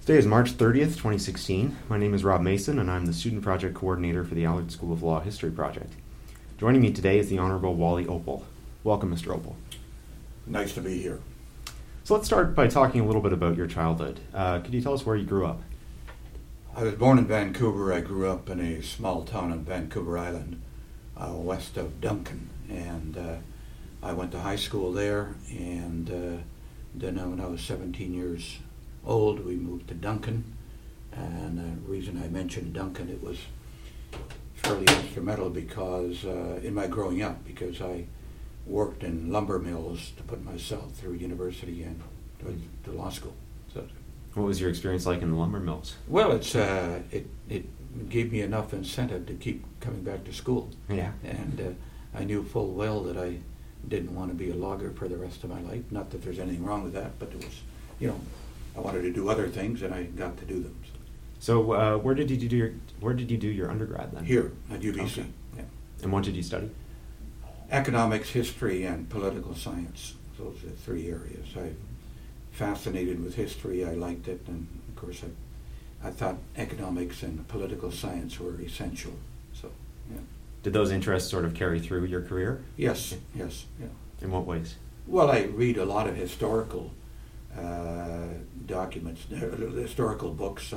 Today is March 30th, 2016. My name is Rob Mason, and I'm the Student Project Coordinator for the Allard School of Law History Project. Joining me today is the Honorable Wally Opal. Welcome, Mr. Opal. Nice to be here. So let's start by talking a little bit about your childhood. Could you tell us where you grew up? I was born in Vancouver. I grew up in a small town on Vancouver Island, west of Duncan, and I went to high school there, and then when I was 17 years old, we moved to Duncan, and the reason I mentioned Duncan, it was fairly instrumental because in my growing up, because I worked in lumber mills to put myself through university and to law school. So, what was your experience like in the lumber mills? well, it gave me enough incentive to keep coming back to school. Yeah. And I knew full well that I didn't want to be a logger for the rest of my life. Not that there's anything wrong with that, but it was, I wanted to do other things, and I got to do them. So where did you do your undergrad then? Here at UBC. Okay. Yeah. And what did you study? Economics, history, and political science. Those are the three areas. I'm fascinated with history. I liked it, and of course I thought economics and political science were essential. So, yeah. Did those interests sort of carry through your career? Yes. Yeah. In what ways? Well, I read a lot of historical documents, historical books.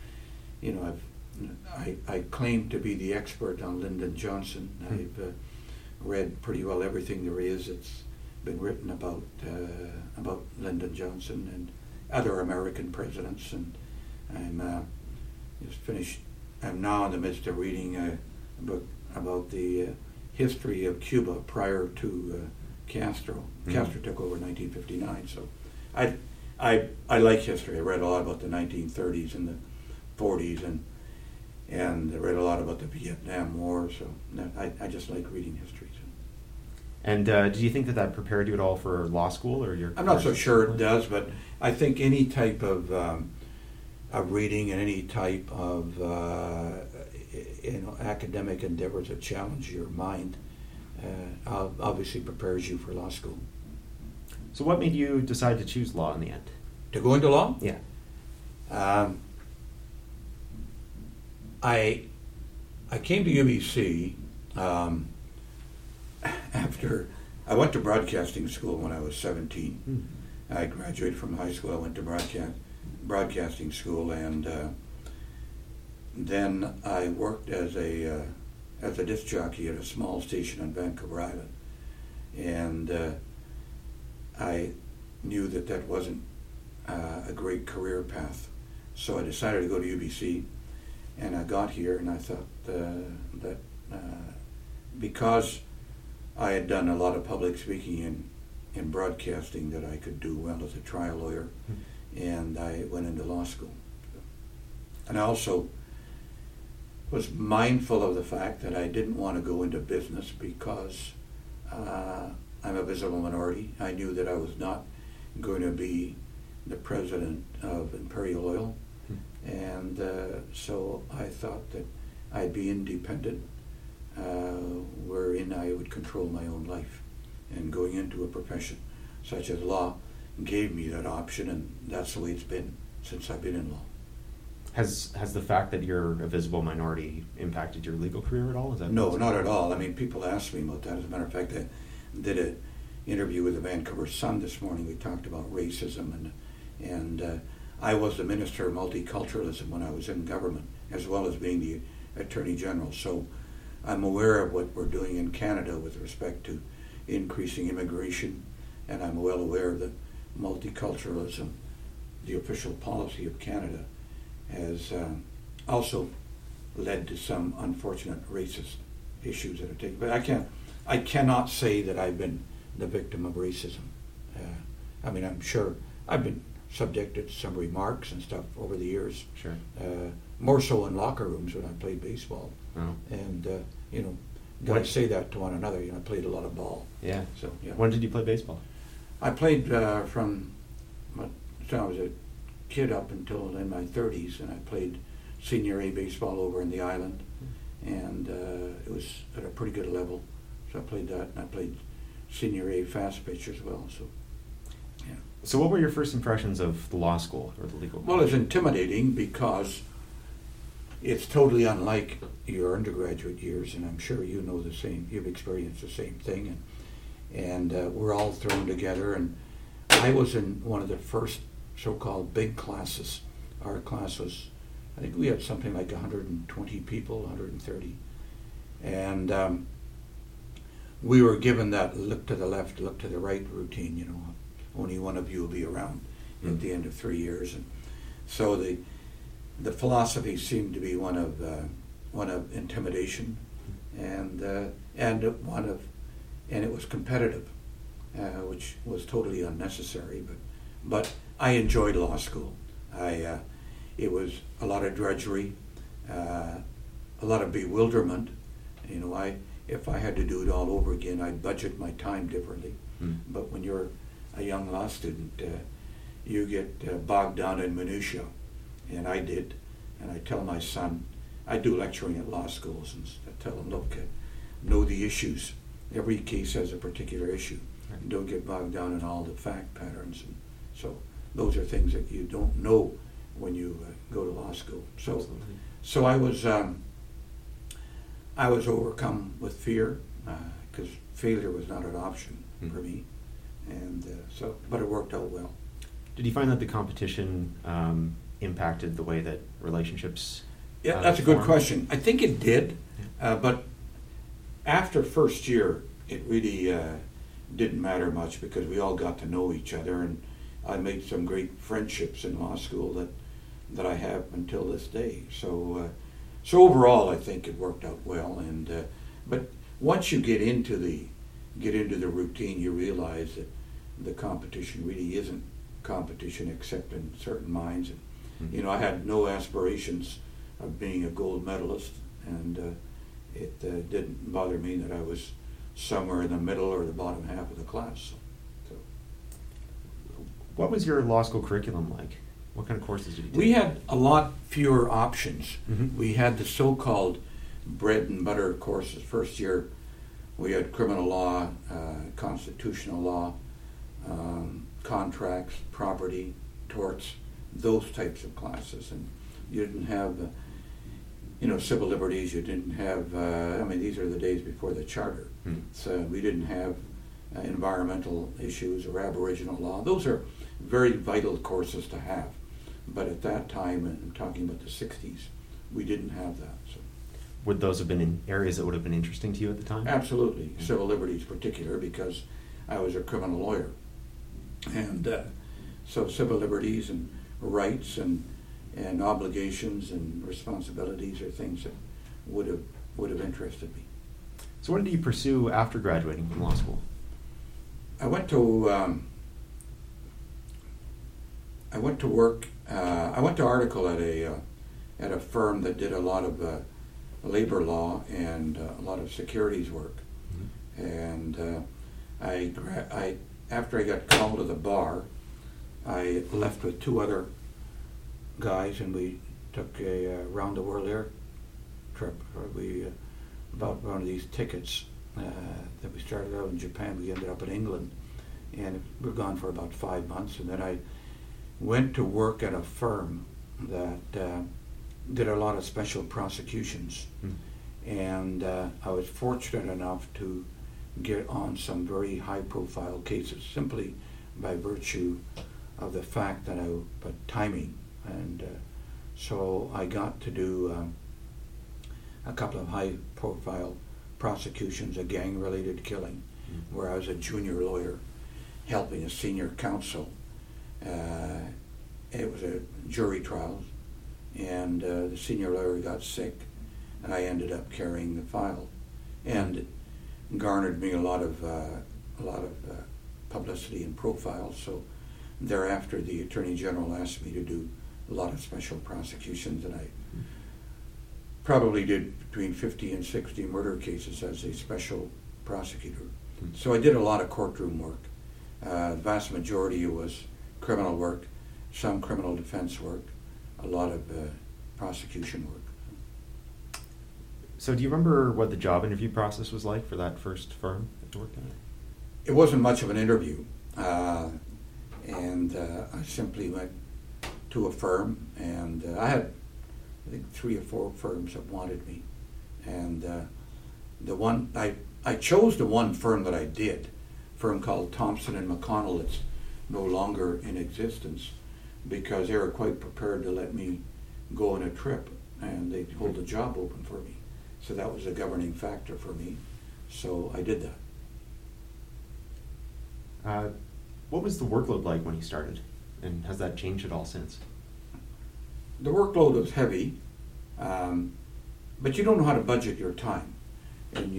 I claim to be the expert on Lyndon Johnson. I've read pretty well everything there is. It's been written about Lyndon Johnson and other American presidents, and I'm just finished. I'm now in the midst of reading a book about the history of Cuba prior to Castro. Mm-hmm. Castro took over in 1959, so I like history. I read a lot about the 1930s and the 40s, and I read a lot about the Vietnam War. So I just like reading history. So. And do you think that prepared you at all for law school or your? I'm not so sure it does, but I think any type of reading and any type of academic endeavors that challenge your mind obviously prepares you for law school. So what made you decide to choose law in the end? To go into law? Yeah. I came to UBC after I went to broadcasting school when I was 17. I graduated from high school. I went to broadcasting school, and then I worked as a disc jockey at a small station on Vancouver Island, and I knew that wasn't a great career path, so I decided to go to UBC, and I got here, and I thought that because I had done a lot of public speaking in broadcasting, that I could do well as a trial lawyer, and I went into law school. And I also was mindful of the fact that I didn't want to go into business because I'm a visible minority. I knew that I was not going to be the president of Imperial Oil, and so I thought that I'd be independent, wherein I would control my own life. And going into a profession such as law gave me that option, and that's the way it's been since I've been in law. Has the fact that you're a visible minority impacted your legal career at all? No, not at all. I mean, people ask me about that. As a matter of fact, I did an interview with the Vancouver Sun this morning. We talked about racism, and I was the Minister of Multiculturalism when I was in government, as well as being the Attorney General. So I'm aware of what we're doing in Canada with respect to increasing immigration, and I'm well aware that multiculturalism, the official policy of Canada, has also led to some unfortunate racist issues that are taken. But I cannot say that I've been the victim of racism. I mean, I'm sure I've been subjected to some remarks and stuff over the years. Sure. More so in locker rooms when I played baseball. Oh. And guys say that to one another. I played a lot of ball. Yeah. So yeah. When did you play baseball? I played from when I was a kid up until in my 30s, and I played senior A baseball over in the island, and it was at a pretty good level. So I played that, and I played senior A fast pitch as well. So, yeah. So what were your first impressions of the law school or the legal Well, it's intimidating because it's totally unlike your undergraduate years, and I'm sure you know the same. You've experienced the same thing, and we're all thrown together. And I was in one of the first so-called big classes. Our class was, I think we had something like 120 people, 130, and we were given that look to the left, look to the right routine. You know, only one of you will be around at the end of 3 years, and so the philosophy seemed to be one of intimidation, and it was competitive, which was totally unnecessary. But I enjoyed law school. It was a lot of drudgery, a lot of bewilderment. You know, if I had to do it all over again, I'd budget my time differently. But when you're a young law student, you get bogged down in minutiae. And I did, and I tell my son, I do lecturing at law schools, and I tell him, look, know the issues. Every case has a particular issue. And don't get bogged down in all the fact patterns. And so those are things that you don't know when you go to law school. So I was overcome with fear, because failure was not an option for me, and but it worked out well. Did you find that the competition impacted the way that relationships Yeah, that's a good formed? question. I think it did, but after first year, it really didn't matter much because we all got to know each other, and I made some great friendships in law school that I have until this day. So overall, I think it worked out well. And but once you get into the routine, you realize that the competition really isn't competition except in certain minds. And, you know, I had no aspirations of being a gold medalist, and it didn't bother me that I was somewhere in the middle or the bottom half of the class. So. What was your law school curriculum like? What kind of courses did you take? We had a lot fewer options. Mm-hmm. We had the so-called bread and butter courses. First year, we had criminal law, constitutional law, contracts, property, torts, those types of classes. And you didn't have, civil liberties. You didn't have, these are the days before the charter. Mm-hmm. So we didn't have environmental issues or Aboriginal law. Those are very vital courses to have. But at that time, and I'm talking about the 60s, we didn't have that. So. Would those have been in areas that would have been interesting to you at the time? Absolutely. Mm-hmm. Civil liberties particular, because I was a criminal lawyer. And so civil liberties and rights and obligations and responsibilities are things that would have interested me. So what did you pursue after graduating from law school? I went to work. I went to article at a firm that did a lot of labor law and a lot of securities work. Mm-hmm. And after I got called to the bar, I left with two other guys, and we took a round the world air trip. We bought one of these tickets that we started out in Japan. We ended up in England, and we were gone for about 5 months. And then I went to work at a firm that did a lot of special prosecutions. And I was fortunate enough to get on some very high-profile cases simply by virtue of the fact that timing. And so I got to do a couple of high-profile prosecutions, a gang-related killing, where I was a junior lawyer helping a senior counsel. It was a jury trial, and the senior lawyer got sick, and I ended up carrying the file, and it garnered me a lot of publicity and profile. So thereafter, the Attorney General asked me to do a lot of special prosecutions, and I probably did between 50 and 60 murder cases as a special prosecutor. So I did a lot of courtroom work. The vast majority was criminal work, some criminal defense work, a lot of prosecution work. So do you remember what the job interview process was like for that first firm that you worked at? It wasn't much of an interview. And I simply went to a firm, and I had, I think, 3 or 4 firms that wanted me. And the one, I chose the one firm that I did, a firm called Thompson and McConnell. It's no longer in existence, because they were quite prepared to let me go on a trip, and they'd hold a job open for me. So that was a governing factor for me. So I did that. What was the workload like when you started, and has that changed at all since? The workload was heavy, but you don't know how to budget your time, and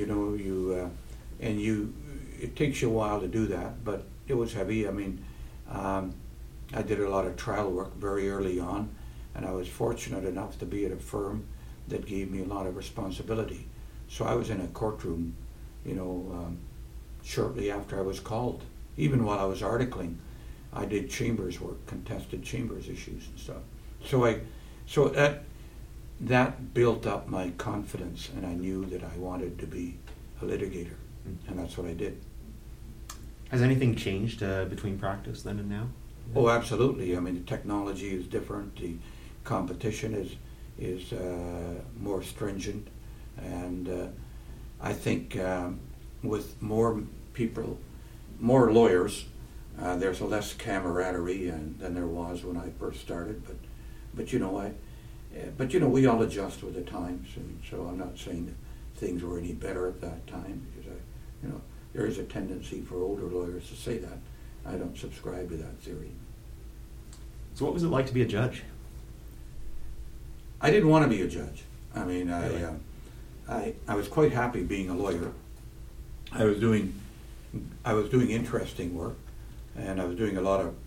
it takes you a while to do that. But it was heavy. I mean, I did a lot of trial work very early on, and I was fortunate enough to be at a firm that gave me a lot of responsibility. So I was in a courtroom, shortly after I was called. Even while I was articling, I did chambers work, contested chambers issues and stuff. So that built up my confidence, and I knew that I wanted to be a litigator, and that's what I did. Has anything changed between practice then and now? Oh, absolutely. I mean, the technology is different. The competition is more stringent, and I think with more people, more lawyers, there's a less camaraderie than there was when I first started. But we all adjust with the times, and so I'm not saying that things were any better at that time, because there is a tendency for older lawyers to say that. I don't subscribe to that theory. So what was it like to be a judge? I didn't want to be a judge. I mean, Really? I was quite happy being a lawyer. I was doing interesting work, and I was doing a lot of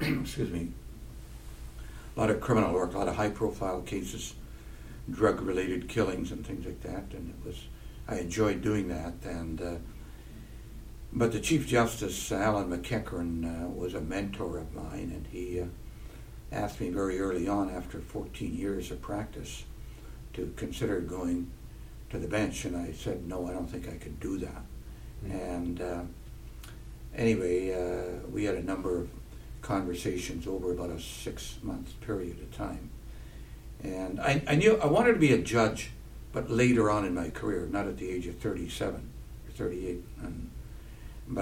a lot of criminal work, a lot of high-profile cases, drug-related killings and things like that. And I enjoyed doing that. And but the Chief Justice, Alan McEachern, was a mentor of mine, and he asked me very early on, after 14 years of practice, to consider going to the bench, and I said, no, I don't think I could do that. And anyway, we had a number of conversations over about a 6-month period of time. And I knew I wanted to be a judge, but later on in my career, not at the age of 37 or 38. But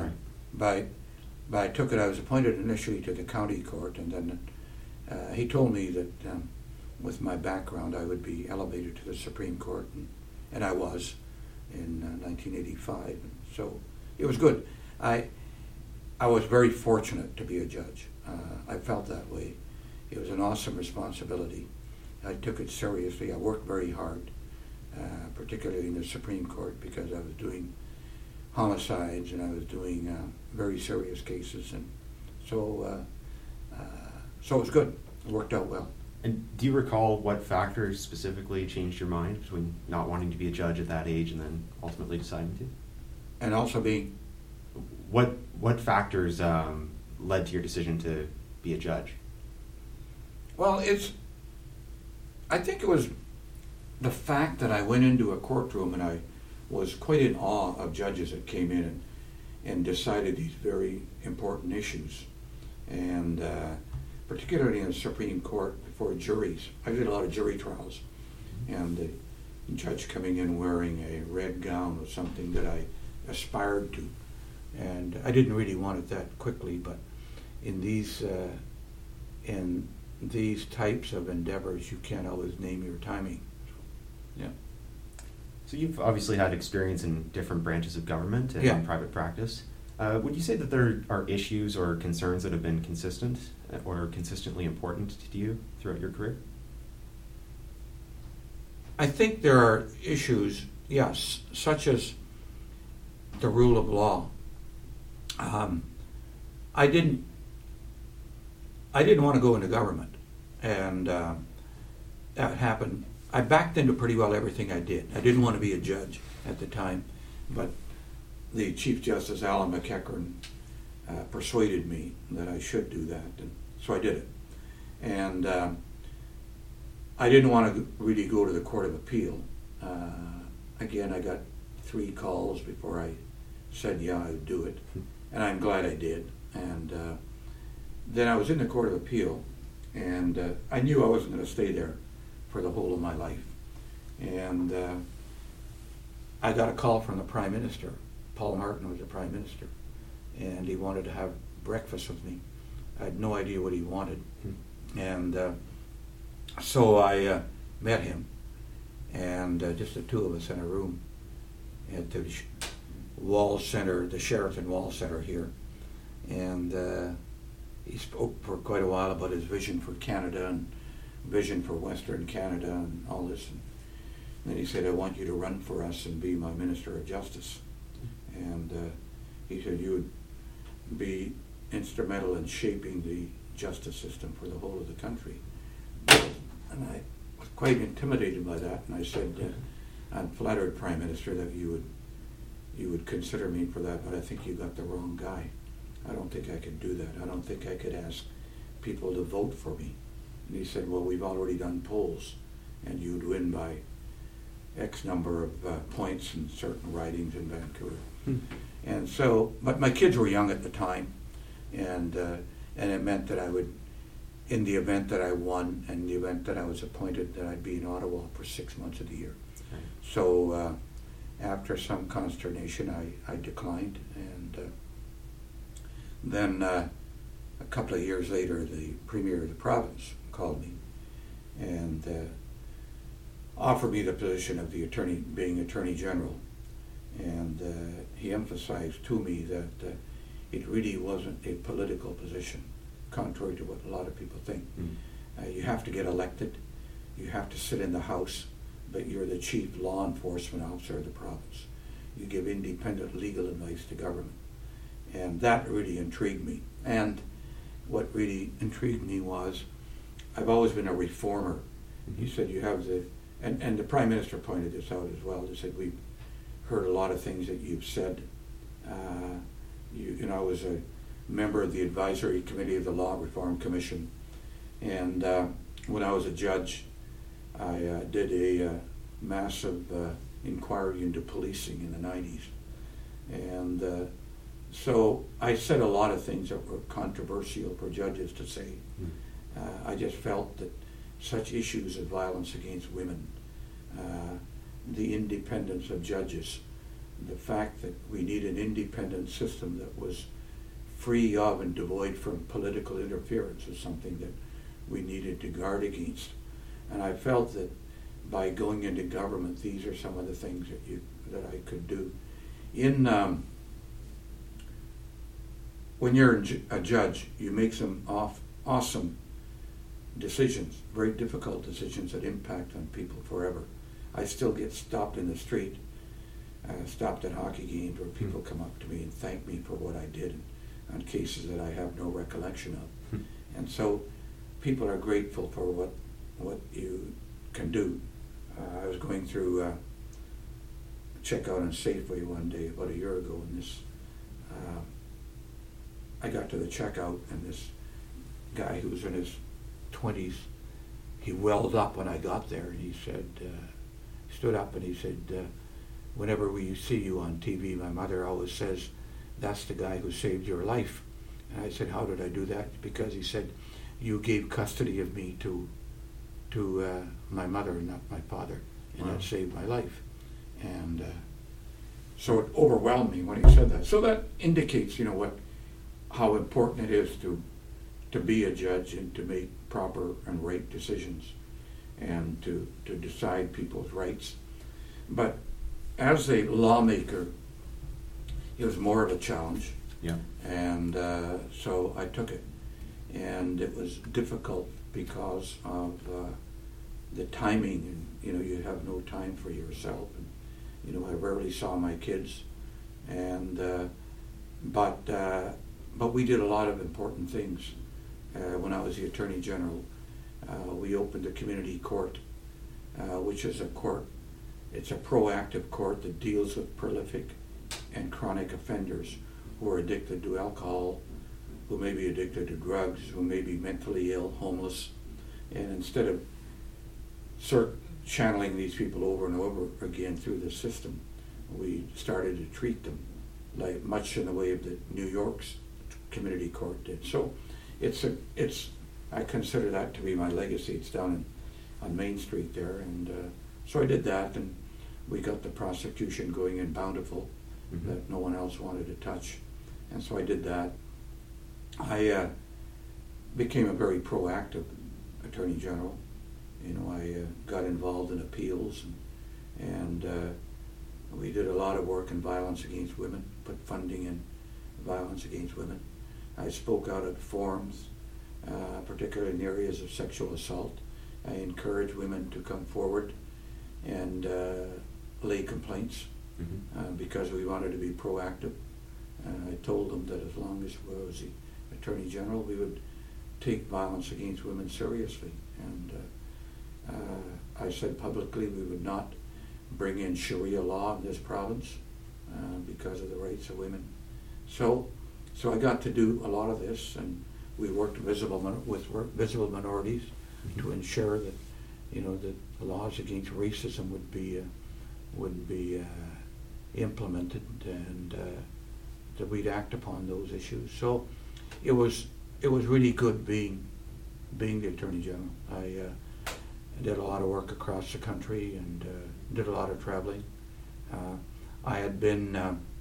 I took it. I was appointed initially to the county court, and then he told me that with my background, I would be elevated to the Supreme Court, and I was in 1985. And so it was good. I was very fortunate to be a judge. I felt that way. It was an awesome responsibility. I took it seriously. I worked very hard, particularly in the Supreme Court, because I was doing homicides and I was doing very serious cases, and so it was good. It worked out well. And do you recall what factors specifically changed your mind between not wanting to be a judge at that age and then ultimately deciding to? And also being... What factors led to your decision to be a judge? Well, I think it was the fact that I went into a courtroom and I was quite in awe of judges that came in and decided these very important issues. And particularly in the Supreme Court before juries. I did a lot of jury trials, and the judge coming in wearing a red gown was something that I aspired to. And I didn't really want it that quickly, but in these types of endeavors, you can't always name your timing. Yeah. So you've obviously had experience in different branches of government and in private practice. Would you say that there are issues or concerns that have been consistent or consistently important to you throughout your career? I think there are issues, yes, such as the rule of law. I didn't want to go into government, and that happened. I backed into pretty well everything I did. I didn't want to be a judge at the time, but the Chief Justice, Alan McEachern, persuaded me that I should do that, and so I did it. And I didn't want to really go to the Court of Appeal. Again, I got 3 calls before I said, yeah, I would do it. And I'm glad I did. And then I was in the Court of Appeal, and I knew I wasn't going to stay there for the whole of my life. And I got a call from the Prime Minister. Paul Martin was the Prime Minister, and he wanted to have breakfast with me. I had no idea what he wanted. And so I met him, and just the two of us in a room at the Wall Center, the Sheraton Wall Center here. And he spoke for quite a while about his vision for Canada and vision for Western Canada and all this. And then he said, I want you to run for us and be my Minister of Justice. And he said, you would be instrumental in shaping the justice system for the whole of the country. And I was quite intimidated by that, and I said, I'm flattered, Prime Minister, that you would consider me for that, but I think you got the wrong guy. I don't think I could do that. I don't think I could ask people to vote for me. And he said, well, we've already done polls, and you'd win by X number of points in certain ridings in Vancouver. And so, but my kids were young at the time, and it meant that I would, in the event that I won and the event that I was appointed, that I'd be in Ottawa for 6 months of the year. Right. So after some consternation, I declined, and then a couple of years later, the Premier of the province called me and offered me the position of being Attorney General. And he emphasized to me that it really wasn't a political position, contrary to what a lot of people think. You have to get elected, you have to sit in the House, but you're the chief law enforcement officer of the province. You give independent legal advice to government. And that really intrigued me. And what really intrigued me was, I've always been a reformer. He said, you have and the Prime Minister pointed this out as well. He said, we've heard a lot of things that you've said. I was a member of the advisory committee of the Law Reform Commission. And when I was a judge, I did a massive inquiry into policing in the 90s. And so I said a lot of things that were controversial for judges to say. I just felt that such issues of violence against women, the independence of judges, the fact that we need an independent system that was free of and devoid from political interference is something that we needed to guard against. And I felt that by going into government, these are some of the things that I could do. When you're a judge, you make some awesome decisions, very difficult decisions that impact on people forever. I still get stopped in the street, stopped at hockey games where people come up to me and thank me for what I did on cases that I have no recollection of. And so people are grateful for what you can do. I was going through checkout on Safeway one day about a year ago, and I got to the checkout, and this guy who was in his 20s, he welled up when I got there, and he said, stood up and he said, whenever we see you on TV, my mother always says, that's the guy who saved your life. And I said, how did I do that? Because he said, you gave custody of me to my mother and not my father, and that saved my life. And so it overwhelmed me when he said that. So that indicates, how important it is to be a judge and to make proper and right decisions and to decide people's rights. But as a lawmaker, it was more of a challenge. Yeah. And so I took it. And it was difficult because of the timing. And, you have no time for yourself. And, I rarely saw my kids. And but we did a lot of important things. When I was the Attorney General, we opened a community court, which is a court. It's a proactive court that deals with prolific and chronic offenders who are addicted to alcohol, who may be addicted to drugs, who may be mentally ill, homeless. And instead of channeling these people over and over again through the system, we started to treat them like much in the way of the New York's community court did. So I consider that to be my legacy. It's down on Main Street there, and so I did that, and we got the prosecution going in Bountiful that no one else wanted to touch, and so I did that. I became a very proactive Attorney General. I got involved in appeals, and we did a lot of work in violence against women, put funding in violence against women. I spoke out at forums, particularly in areas of sexual assault. I encouraged women to come forward and lay complaints because we wanted to be proactive. I told them that as long as I was the Attorney General, we would take violence against women seriously. And I said publicly we would not bring in Sharia law in this province because of the rights of women. So I got to do a lot of this, and we worked with visible minorities to ensure that that the laws against racism would be implemented, and that we'd act upon those issues. So it was really good being the Attorney General. I did a lot of work across the country and did a lot of traveling. I had been,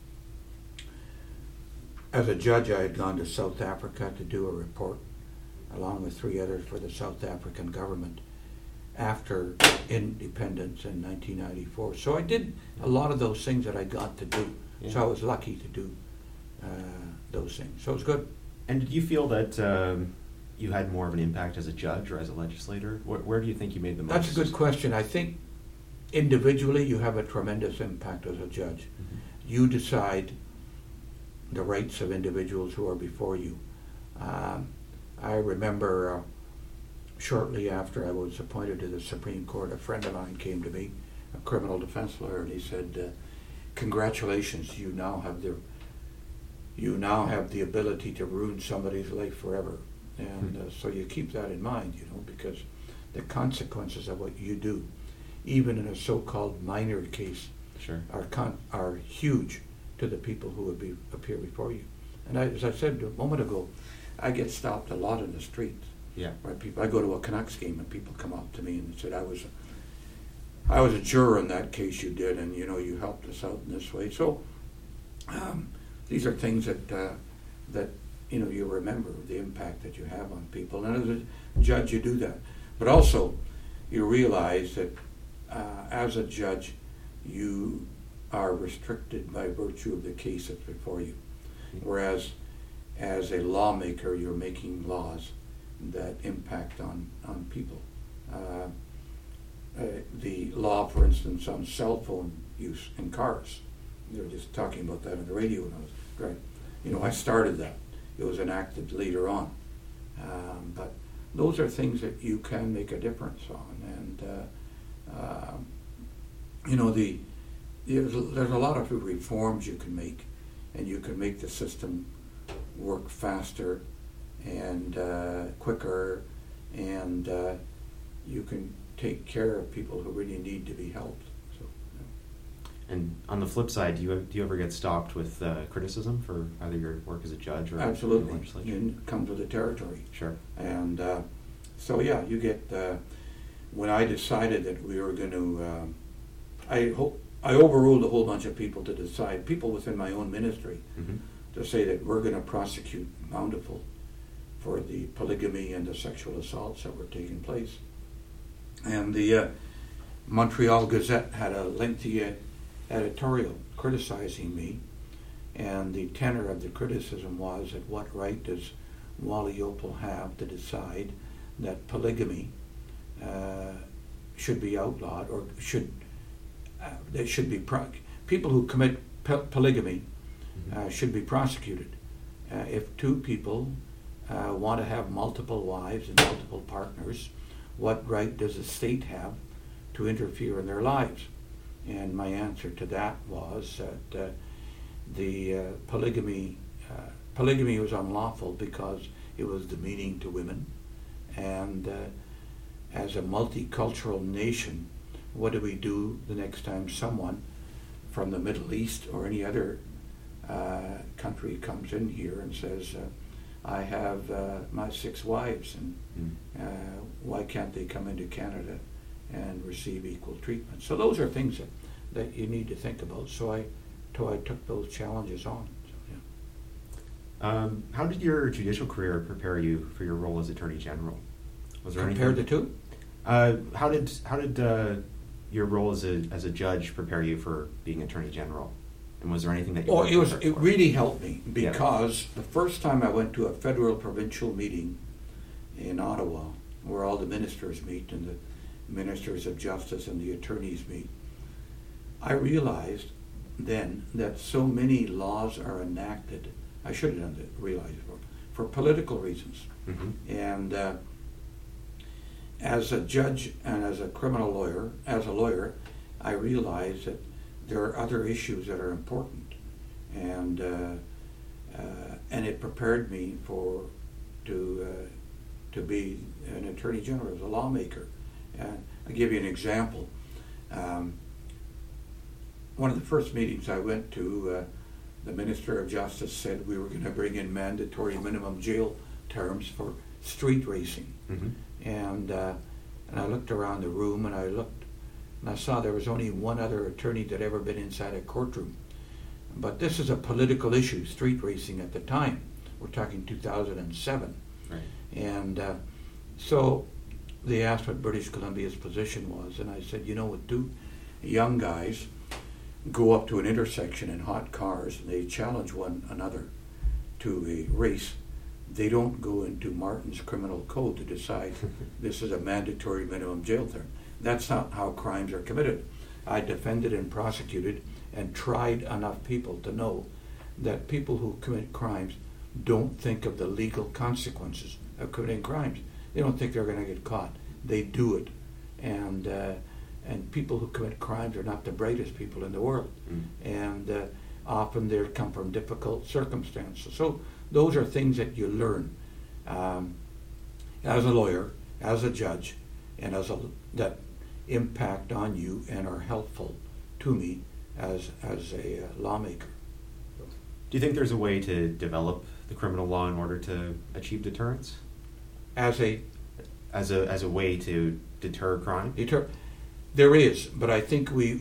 as a judge, I had gone to South Africa to do a report, along with 3 others, for the South African government after independence in 1994. So I did a lot of those things that I got to do. Yeah. So I was lucky to do those things. So it was good. And did you feel that you had more of an impact as a judge or as a legislator? Where do you think you made the most? That's a good question. I think individually you have a tremendous impact as a judge. You decide the rights of individuals who are before you. I remember shortly after I was appointed to the Supreme Court, a friend of mine came to me, a criminal defense lawyer, and he said, "Congratulations, you now have the ability to ruin somebody's life forever." And so you keep that in mind, because the consequences of what you do, even in a so-called minor case, are huge to the people who would appear before you. And as I said a moment ago, I get stopped a lot in the streets. Yeah. Right? I go to a Canucks game and people come up to me and said, "I was a juror in that case you did, and you helped us out in this way." So these are things that you remember the impact that you have on people, and as a judge you do that. But also you realize that as a judge you are restricted by virtue of the case that's before you, whereas as a lawmaker you're making laws that impact on people. The law, for instance, on cell phone use in cars. They were just talking about that on the radio when I was great. I started that. It was enacted later on. But those are things that you can make a difference on. And, there's a lot of reforms you can make, and you can make the system work faster and quicker, and you can take care of people who really need to be helped. So, And on the flip side, do you ever get stopped with criticism for either your work as a judge or absolutely. The legislature? It comes with the territory. Sure. And so you get. When I decided that we were going to, I overruled a whole bunch of people to decide, people within my own ministry, to say that we're going to prosecute Bountiful for the polygamy and the sexual assaults that were taking place. And the Montreal Gazette had a lengthy editorial criticizing me, and the tenor of the criticism was, at what right does Wally Oppal have to decide that polygamy should be outlawed, or there should be people who commit polygamy should be prosecuted. If 2 people want to have multiple wives and multiple partners, what right does the state have to interfere in their lives? And my answer to that was that the polygamy was unlawful because it was demeaning to women, and as a multicultural nation, what do we do the next time someone from the Middle East or any other country comes in here and says, I have my 6 wives, and Mm. why can't they come into Canada and receive equal treatment? So those are things that you need to think about. So I took those challenges on. So, yeah. How did your judicial career prepare you for your role as Attorney General? Was there Compare the anything? two? How did your role as a judge prepare you for being Attorney General? And was there anything that you Oh, weren't it prepared for? really helped me, Yeah. because the first time I went to a federal provincial meeting in Ottawa, where all the ministers meet and the ministers of justice and the attorneys meet, I realized then that so many laws are enacted. I should have realized for political reasons. Mm-hmm. And as a judge and as a criminal lawyer, I realized that there are other issues that are important, and it prepared me to be an attorney general, as a lawmaker. I'll give you an example. One of the first meetings I went to, the Minister of Justice said we were going to bring in mandatory minimum jail terms for street racing. Mm-hmm. And I looked around the room, and I saw there was only one other attorney that had ever been inside a courtroom. But this is a political issue, street racing at the time. We're talking 2007. Right. And so they asked what British Columbia's position was, and I said, when 2 young guys go up to an intersection in hot cars and they challenge one another to a race, they don't go into Martin's criminal code to decide this is a mandatory minimum jail term. That's not how crimes are committed. I defended and prosecuted and tried enough people to know that people who commit crimes don't think of the legal consequences of committing crimes. They don't think they're going to get caught. They do it. And people who commit crimes are not the brightest people in the world. Mm. And often they come from difficult circumstances. So those are things that you learn as a lawyer, as a judge, and that impact on you and are helpful to me as a lawmaker. Do you think there's a way to develop the criminal law in order to achieve deterrence? As a way to deter crime? There is, but I think you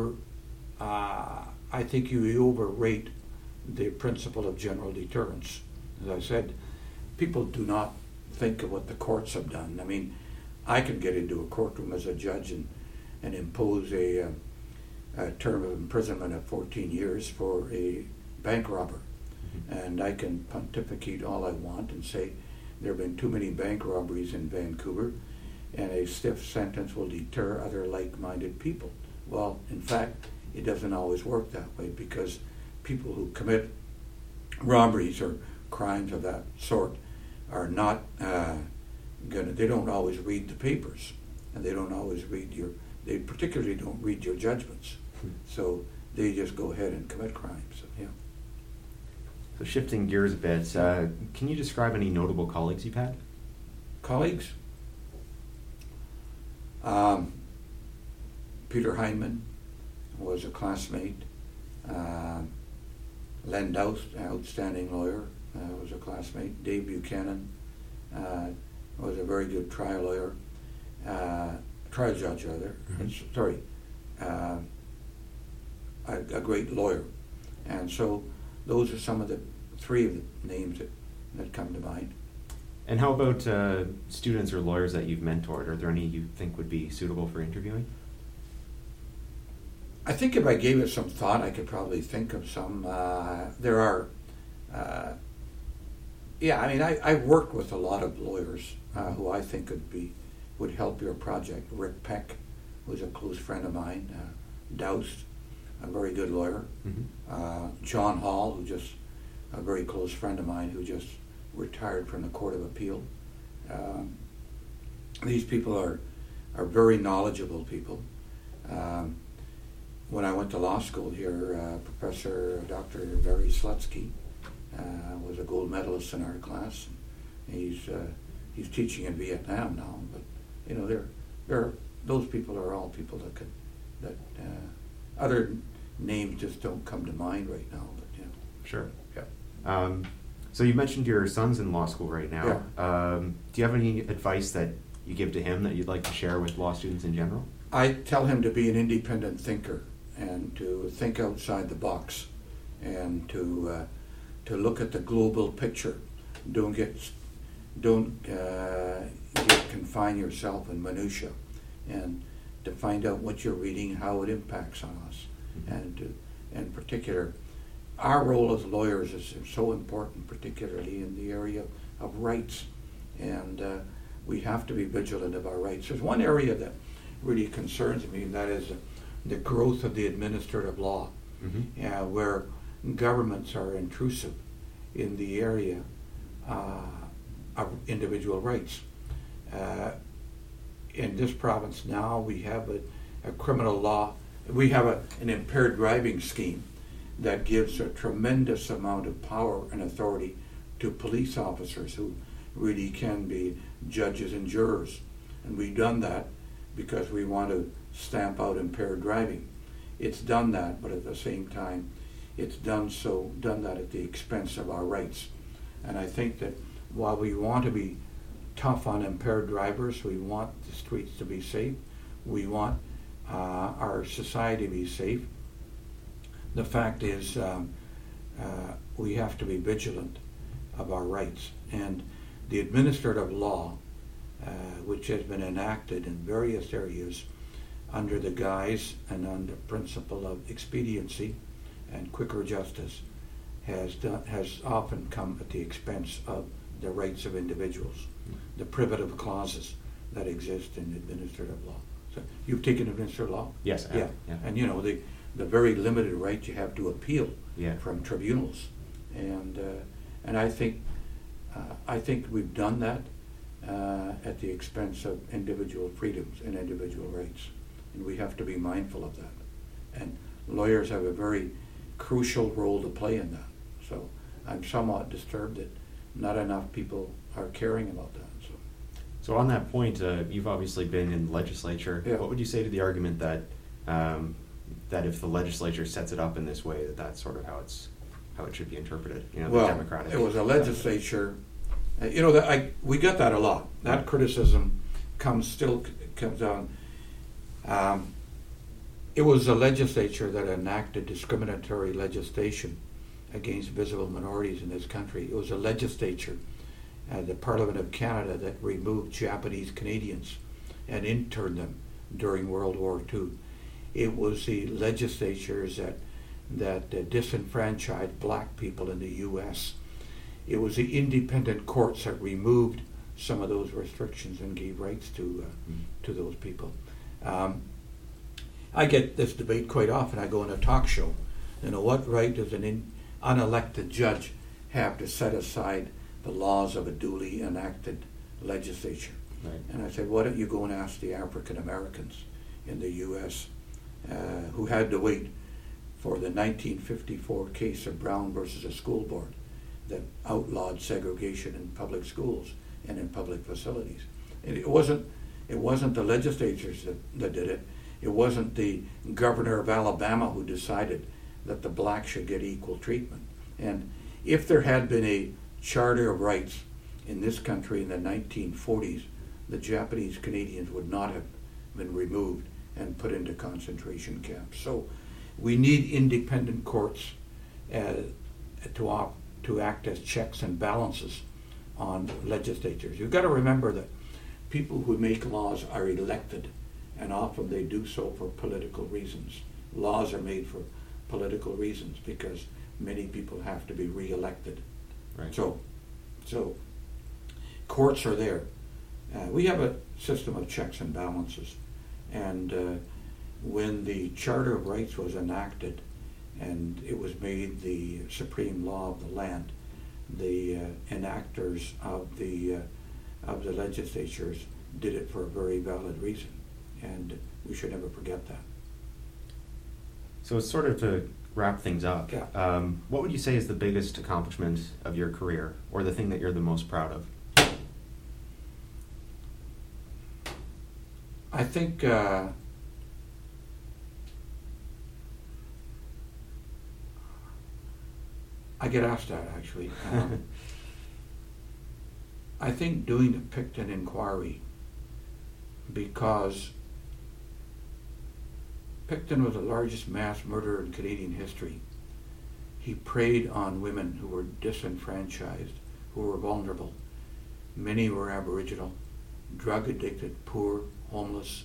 overrate the principle of general deterrence. As I said, people do not think of what the courts have done. I mean, I can get into a courtroom as a judge and impose a term of imprisonment of 14 years for a bank robber. Mm-hmm. And I can pontificate all I want and say there have been too many bank robberies in Vancouver, and a stiff sentence will deter other like-minded people. Well, in fact, it doesn't always work that way, because people who commit robberies or crimes of that sort are not they don't always read the papers, and they don't always they particularly don't read your judgments. So they just go ahead and commit crimes. So, yeah. So shifting gears a bit, can you describe any notable colleagues you've had? Colleagues? Peter Heinemann was a classmate. Len Doust, an outstanding lawyer, was a classmate. Dave Buchanan was a very good trial lawyer, trial judge rather. Mm-hmm. Sorry, a great lawyer. And so those are some of the 3 of the names that come to mind. And how about students or lawyers that you've mentored? Are there any you think would be suitable for interviewing? I think if I gave it some thought, I could probably think of some. There are, I've worked with a lot of lawyers who I think would help your project. Rick Peck was a close friend of mine. Doust, a very good lawyer. Mm-hmm. John Hall, who just a very close friend of mine, who just retired from the Court of Appeal. These people are very knowledgeable people. When I went to law school here, Professor Dr. Barry Slutsky was a gold medalist in our class. He's teaching in Vietnam now, but those people are all people that other names just don't come to mind right now. But yeah. Sure. Yeah. So you mentioned your son's in law school right now. Yeah. Do you have any advice that you give to him that you'd like to share with law students in general? I tell him to be an independent thinker and to think outside the box and to look at the global picture. Don't confine yourself in minutia, and to find out what you're reading, how it impacts on us, and in particular, our role as lawyers is so important, particularly in the area of rights, and we have to be vigilant of our rights. There's one area that really concerns me, and that is the growth of the administrative law, where governments are intrusive in the area of individual rights. In this province now, we have a criminal law. We have an impaired driving scheme that gives a tremendous amount of power and authority to police officers who really can be judges and jurors. And we've done that because we want to stamp out impaired driving. It's done that, but at the same time, it's done that at the expense of our rights. And I think that while we want to be tough on impaired drivers, we want the streets to be safe, we want our society to be safe, the fact is we have to be vigilant of our rights. And the administrative law, which has been enacted in various areas under the guise and under the principle of expediency and quicker justice, has often come at the expense of the rights of individuals, the privative clauses that exist in administrative law. So you've taken administrative law? Yes, I have. Yeah. And you know the very limited right you have to appeal Yeah. from tribunals, and I think we've done that at the expense of individual freedoms and individual rights, and we have to be mindful of that. And lawyers have a very crucial role to play in that. So I'm somewhat disturbed that not enough people are caring about that. So on that point, you've obviously been in the legislature. Yeah. What would you say to the argument that that if the legislature sets it up in this way, that's sort of how it should be interpreted? You know, Well, the Democratic. it was a legislature. We get that a lot. That criticism comes on. It was a legislature that enacted discriminatory legislation against visible minorities in this country. It was a legislature, the Parliament of Canada, that removed Japanese Canadians and interned them during World War II. It was the legislatures that disenfranchised black people in the U.S. It was the independent courts that removed some of those restrictions and gave rights to those people. I get this debate quite often. I go on a talk show. What right does an unelected judge have to set aside the laws of a duly enacted legislature? Right. And I said, why don't you go and ask the African Americans in the U.S. Who had to wait for the 1954 case of Brown versus a school board that outlawed segregation in public schools and in public facilities. And it wasn't the legislatures that did it. It wasn't the governor of Alabama who decided that the blacks should get equal treatment. And if there had been a Charter of Rights in this country in the 1940s, the Japanese Canadians would not have been removed and put into concentration camps. So we need independent courts to act as checks and balances on legislatures. You've got to remember that people who make laws are elected, and often they do so for political reasons. Laws are made for political reasons because many people have to be re-elected. Right. So courts are there. We have a system of checks and balances, and when the Charter of Rights was enacted and it was made the supreme law of the land, the enactors of the legislatures did it for a very valid reason, and we should never forget that. So sort of to wrap things up, Yeah. What would you say is the biggest accomplishment of your career, or the thing that you're the most proud of? I think I get asked that, actually. I think doing the Pickton inquiry, because Pickton was the largest mass murderer in Canadian history. He preyed on women who were disenfranchised, who were vulnerable. Many were Aboriginal, drug addicted, poor, homeless,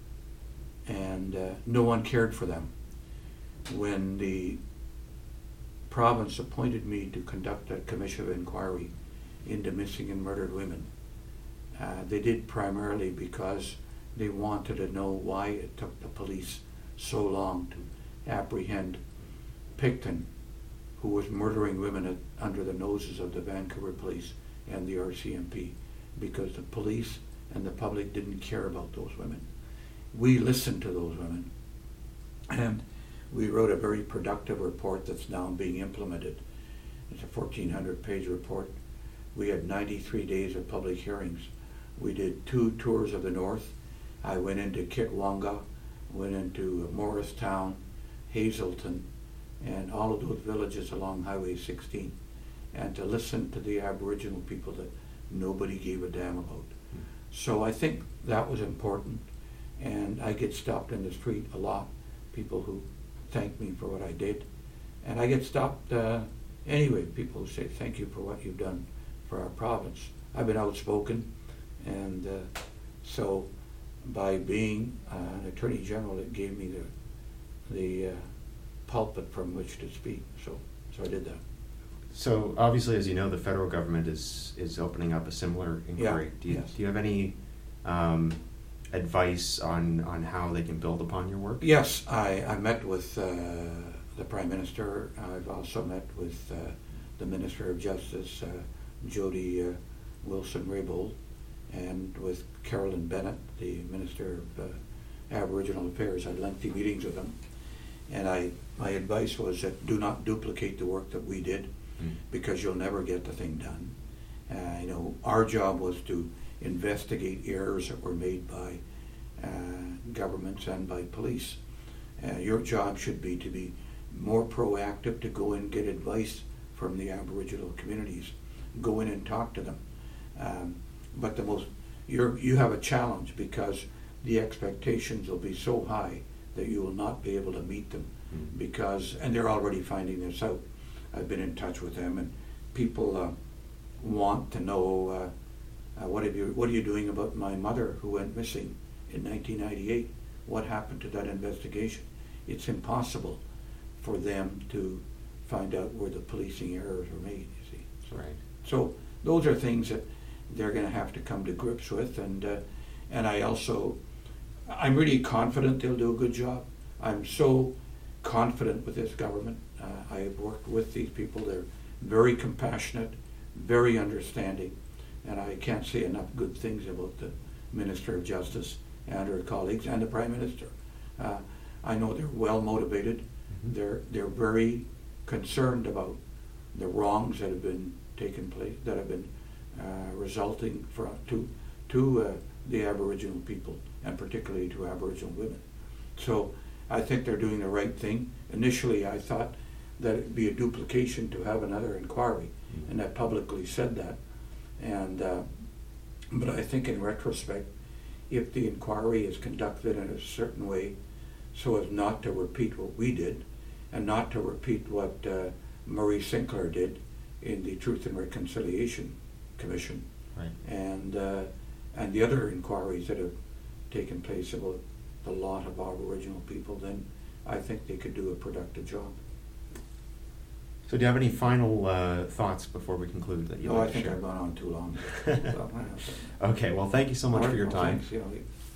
and no one cared for them. When the province appointed me to conduct a commission of inquiry into missing and murdered women, they did primarily because they wanted to know why it took the police so long to apprehend Pickton, who was murdering women under the noses of the Vancouver police and the RCMP, because the police and the public didn't care about those women. We listened to those women, and we wrote a very productive report that's now being implemented. It's a 1,400-page report. We had 93 days of public hearings. We did 2 tours of the north. I went into Kitwanga, went into Morristown, Hazelton, and all of those villages along Highway 16, and to listen to the Aboriginal people that nobody gave a damn about. So I think that was important, and I get stopped in the street a lot, people who thank me for what I did, and I get stopped anyway, people who say thank you for what you've done for our province. I've been outspoken, and so by being an Attorney General, it gave me the pulpit from which to speak, so I did that. So obviously, as you know, the federal government is opening up a similar inquiry. Yeah, Do you have any advice on how they can build upon your work? Yes, I met with the Prime Minister. I've also met with the Minister of Justice, Jody Wilson-Raybould, and with Carolyn Bennett, the Minister of Aboriginal Affairs. I had lengthy meetings with them, and my advice was that do not duplicate the work that we did, because you'll never get the thing done. Our job was to investigate errors that were made by governments and by police. Your job should be to be more proactive, to go and get advice from the Aboriginal communities, go in and talk to them. But you have a challenge, because the expectations will be so high that you will not be able to meet them, and they're already finding this out. I've been in touch with them, and people want to know what are you doing about my mother who went missing in 1998? What happened to that investigation? It's impossible for them to find out where the policing errors were made, you see. So those are things that they're going to have to come to grips with, and I'm really confident they'll do a good job. I'm so confident with this government. I have worked with these people. They're very compassionate, very understanding, and I can't say enough good things about the Minister of Justice and her colleagues and the Prime Minister. I know they're well motivated. They're very concerned about the wrongs that have been taking place, that have been resulting to the Aboriginal people, and particularly to Aboriginal women. So I think they're doing the right thing. Initially, I thought that it'd be a duplication to have another inquiry, and I publicly said that. But I think in retrospect, if the inquiry is conducted in a certain way so as not to repeat what we did, and not to repeat what Murray Sinclair did in the Truth and Reconciliation Commission, right, and the other inquiries that have taken place about the lot of Aboriginal people, then I think they could do a productive job. So do you have any final thoughts before we conclude that you'd like to share? I think I've gone on too long. Okay, well, thank you so much for your time. Thanks,